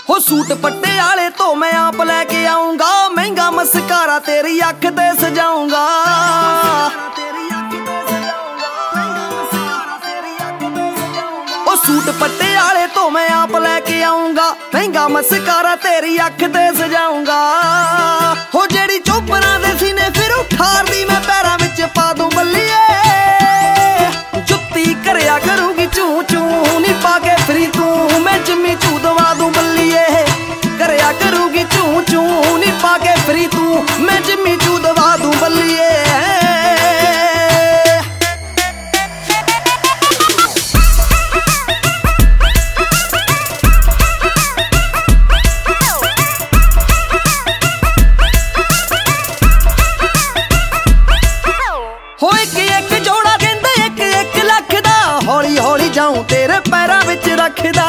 हो सूट पट्टे आले तो मैं आप लेके आऊंगा, महंगा मस्कारा तेरी अख ते सजाऊंगा। ओ सूट पट्टे आले तो मैं आप लेके आऊंगा, महंगा मस्कारा तेरी अख ते सजाऊंगा। हो जेड़ी चोपरा दे सीने फिर उठार दी मैं पैरां विच पा दूं बल्लिए, जुत्ती करया करूंगी चू चू नी पाके फिरी तू मैं जिम्मी चू दवा दूं बल्लिए, करया करूंगी चू चू नी पाके फिरी तू मैं जिम्मी चू दवा दूं बल्लिए। हो एक जोड़ा कहंदे एक लख दा, हौली हौली जाऊं तेरे पैरां विच रखदा,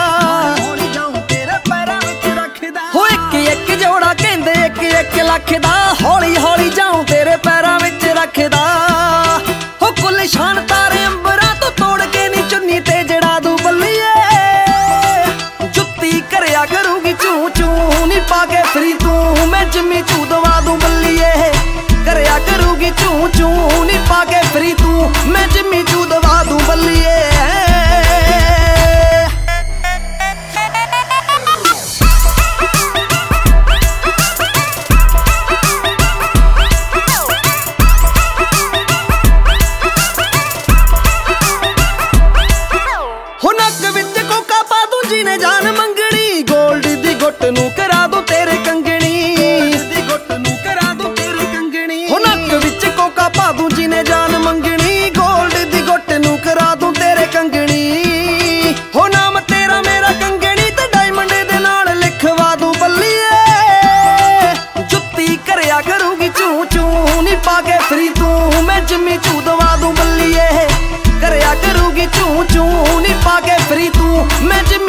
हो एक जोड़ा कहंदे एक लख दा, हौली हौली जाऊं तेरे पैरां विच रखदा। हो कुल शान तारे अंबरां तो तोड़ के नी चुन्नी ते जड़ा दूं बल्लिए, जुत्ती करया करूंगी चू चू नी पाके फिरी तू मैं जिम्मी चू दवा दूं बल्लिए, करया करूंगी चू चू नी पाके फिरी तू मैं जिम्मी चू दवा दूं बल्लिए। हो नक विच कोका पा दूं जीने जान मंगनी, गोल्ड दी गुट नूं करा दूं तेरे कंगनी, हो नक विच कोका पा दूं जीने जान मंगनी, गोल्ड दी गुट नूं करा दूं तेरे कंगनी। हो नाम तेरा मेरा कंगनी ते डायमंड दे नाल लिखवा दूं बल्लिए, जुत्ती करया करूंगी चू चू नी पाके फिरी तू मैं जिम्मी चू दवा दूं बल्लिए, करया करूंगी चू चू नी पाके फिरी तू मैं